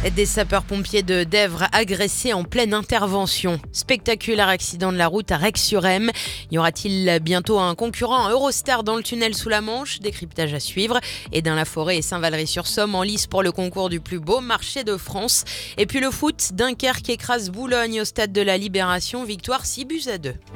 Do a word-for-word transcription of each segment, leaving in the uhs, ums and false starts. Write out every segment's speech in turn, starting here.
Des sapeurs-pompiers de Dèvres agressés en pleine intervention. Spectaculaire accident de la route à Rex-sur-Emme. Y aura-t-il bientôt un concurrent, un Eurostar dans le tunnel sous la Manche? Décryptage à suivre. Et dans la forêt et Saint-Valery-sur-Somme en lice pour le concours du plus beau marché de France. Et puis le foot, Dunkerque écrase Boulogne au stade de la Libération. Victoire six buts à deux.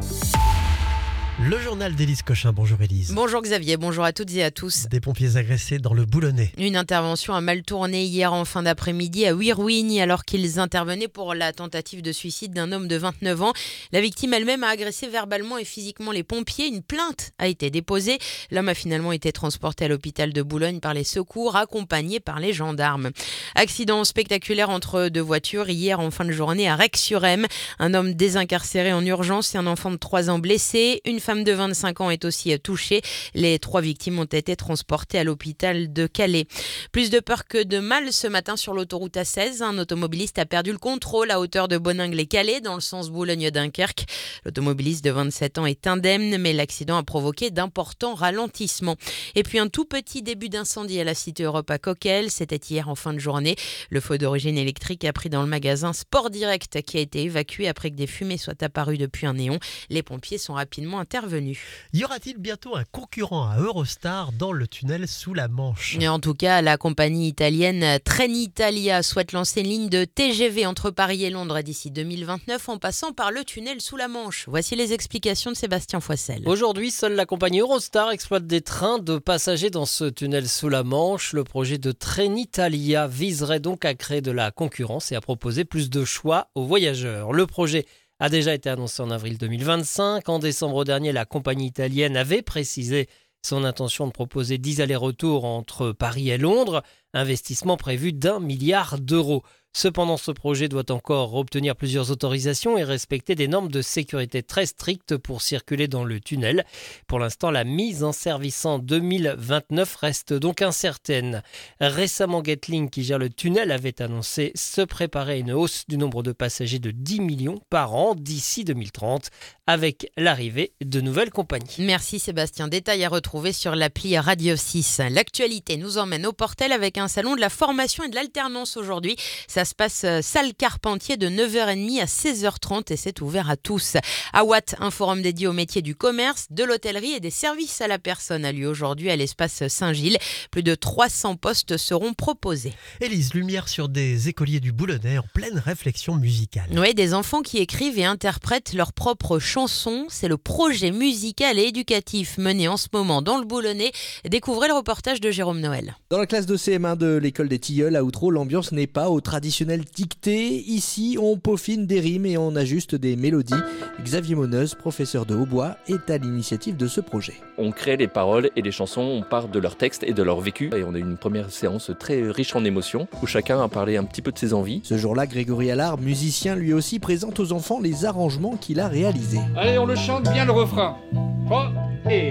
Le journal d'Élise Cochin. Bonjour Élise. Bonjour Xavier, bonjour à toutes et à tous. Des pompiers agressés dans le Boulonnais. Une intervention a mal tourné hier en fin d'après-midi à Wirwigny alors qu'ils intervenaient pour la tentative de suicide d'un homme de vingt-neuf ans. La victime elle-même a agressé verbalement et physiquement les pompiers. Une plainte a été déposée. L'homme a finalement été transporté à l'hôpital de Boulogne par les secours, accompagné par les gendarmes. Accident spectaculaire entre deux voitures hier en fin de journée à Rex-sur-Emme. Un homme désincarcéré en urgence et un enfant de trois ans blessé. Une femme de vingt-cinq ans est aussi touchée. Les trois victimes ont été transportées à l'hôpital de Calais. Plus de peur que de mal ce matin sur l'autoroute A seize. Un automobiliste a perdu le contrôle à hauteur de Boningue-les-Calais dans le sens Boulogne-Dunkerque. L'automobiliste de vingt-sept ans est indemne, mais l'accident a provoqué d'importants ralentissements. Et puis un tout petit début d'incendie à la Cité Europe à Coquelles. C'était hier en fin de journée. Le feu d'origine électrique a pris dans le magasin Sport Direct qui a été évacué après que des fumées soient apparues depuis un néon. Les pompiers sont rapidement intervenus. Y aura-t-il bientôt un concurrent à Eurostar dans le tunnel sous la Manche? Et en tout cas, la compagnie italienne Trenitalia souhaite lancer une ligne de T G V entre Paris et Londres d'ici deux mille vingt-neuf en passant par le tunnel sous la Manche. Voici les explications de Sébastien Foissel. Aujourd'hui, seule la compagnie Eurostar exploite des trains de passagers dans ce tunnel sous la Manche. Le projet de Trenitalia viserait donc à créer de la concurrence et à proposer plus de choix aux voyageurs. Le projet a déjà été annoncé en avril deux mille vingt-cinq. En décembre dernier, la compagnie italienne avait précisé son intention de proposer dix allers-retours entre Paris et Londres, investissement prévu d'un milliard d'euros. Cependant, ce projet doit encore obtenir plusieurs autorisations et respecter des normes de sécurité très strictes pour circuler dans le tunnel. Pour l'instant, la mise en service en deux mille vingt-neuf reste donc incertaine. Récemment, Getlink, qui gère le tunnel, avait annoncé se préparer à une hausse du nombre de passagers de dix millions par an d'ici deux mille trente, avec l'arrivée de nouvelles compagnies. Merci Sébastien. Détail à retrouver sur l'appli Radio six. L'actualité nous emmène au Portel avec un salon de la formation et de l'alternance aujourd'hui. Ça se passe salle Carpentier de neuf heures trente à seize heures trente et c'est ouvert à tous. À Watt, un forum dédié aux métiers du commerce, de l'hôtellerie et des services à la personne a lieu aujourd'hui à l'espace Saint-Gilles. Plus de trois cents postes seront proposés. Élise, lumière sur des écoliers du Boulonnais en pleine réflexion musicale. Oui, des enfants qui écrivent et interprètent leurs propres chansons. C'est le projet musical et éducatif mené en ce moment dans le Boulonnais. Découvrez le reportage de Jérôme Noël. Dans la classe de C M un de l'école des Tilleuls à Outreau, l'ambiance n'est pas au traditionnel dicté. Ici, on peaufine des rimes et on ajuste des mélodies. Xavier Moneuse, professeur de hautbois, est à l'initiative de ce projet. On crée les paroles et les chansons, on part de leur texte et de leur vécu. Et on a une première séance très riche en émotions où chacun a parlé un petit peu de ses envies. Ce jour-là, Grégory Allard, musicien lui aussi, présente aux enfants les arrangements qu'il a réalisés. Allez, on le chante bien le refrain. trois et...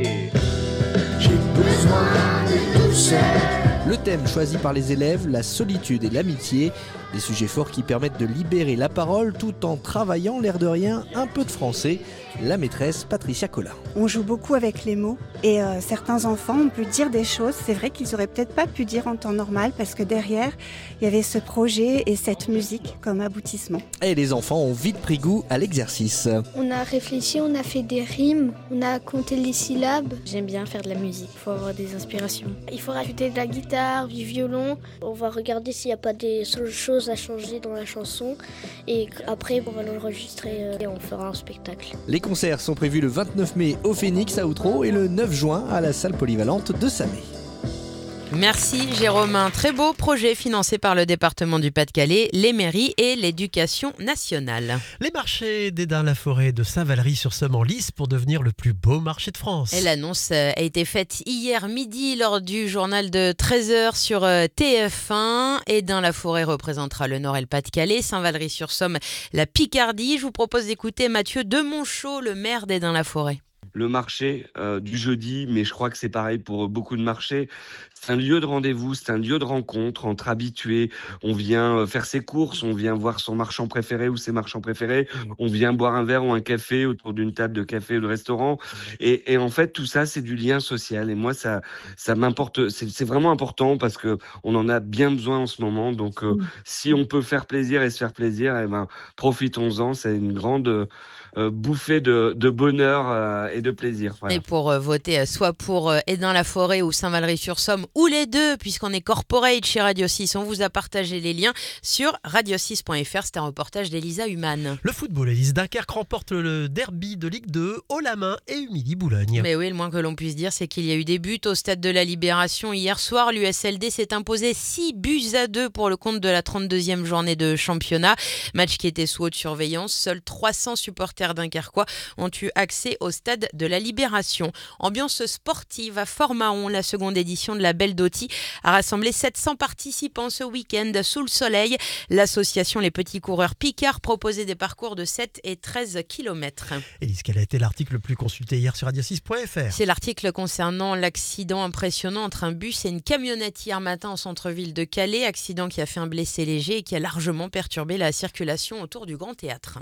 J'ai besoin de douceur. Le thème choisi par les élèves, la solitude et l'amitié, des sujets forts qui permettent de libérer la parole tout en travaillant, l'air de rien, un peu de français. La maîtresse Patricia Collin. On joue beaucoup avec les mots et euh, certains enfants, on peut dire des choses, c'est vrai qu'ils auraient peut-être pas pu dire en temps normal parce que derrière, il y avait ce projet et cette musique comme aboutissement. Et les enfants ont vite pris goût à l'exercice. On a réfléchi, on a fait des rimes, on a compté les syllabes. J'aime bien faire de la musique, il faut avoir des inspirations. Il faut rajouter de la guitare, du violon. On va regarder s'il n'y a pas des choses à changer dans la chanson et après on va l'enregistrer et on fera un spectacle. Les concerts sont prévus le vingt-neuf mai au Phénix à Outreau et le neuf juin à la salle polyvalente de Samé. Merci Jérôme. Un très beau projet financé par le département du Pas-de-Calais, les mairies et l'éducation nationale. Les marchés d'Esdin-la-Forêt de Saint-Valery-sur-Somme en lice pour devenir le plus beau marché de France. Et l'annonce a été faite hier midi lors du journal de treize heures sur T F un. Esdin-la-Forêt représentera le Nord et le Pas-de-Calais, Saint-Valery-sur-Somme la Picardie. Je vous propose d'écouter Mathieu Demonchot, le maire d'Esdin-la-Forêt. le marché euh, du jeudi, mais je crois que c'est pareil pour beaucoup de marchés. C'est un lieu de rendez-vous, c'est un lieu de rencontre entre habitués. On vient faire ses courses, on vient voir son marchand préféré ou ses marchands préférés, on vient boire un verre ou un café autour d'une table de café ou de restaurant. Et, et en fait, tout ça, c'est du lien social. Et moi, ça, ça m'importe. C'est, c'est vraiment important parce que on en a bien besoin en ce moment. Donc, euh, si on peut faire plaisir et se faire plaisir, eh ben, profitons-en. C'est une grande euh, bouffée de, de bonheur euh, et de plaisir. Voilà. Et pour euh, voter, euh, soit pour euh, Hesdin-la-Forêt ou Saint-Valery-sur-Somme, ou les deux, puisqu'on est corporate chez Radio six, on vous a partagé les liens sur radio six point f r. C'est un reportage d'Elisa Humann. Le football, Élise, Dunkerque remporte le derby de Ligue deux, haut la main et humilie Boulogne. Mais oui, le moins que l'on puisse dire, c'est qu'il y a eu des buts au stade de la Libération hier soir. L'U S L D s'est imposé six buts à deux pour le compte de la trente-deuxième journée de championnat. Match qui était sous haute surveillance. Seuls trois cents supporters dunkerquois ont eu accès au stade de la Libération. Ambiance sportive à Fort-Mahon, la seconde édition de la Belle Doty a rassemblé sept cents participants ce week-end sous le soleil. L'association Les Petits Coureurs Picard proposait des parcours de sept et treize kilomètres. Élise, quel a été l'article le plus consulté hier sur radio six point f r? C'est l'article concernant l'accident impressionnant entre un bus et une camionnette hier matin au centre-ville de Calais. Accident qui a fait un blessé léger et qui a largement perturbé la circulation autour du Grand Théâtre.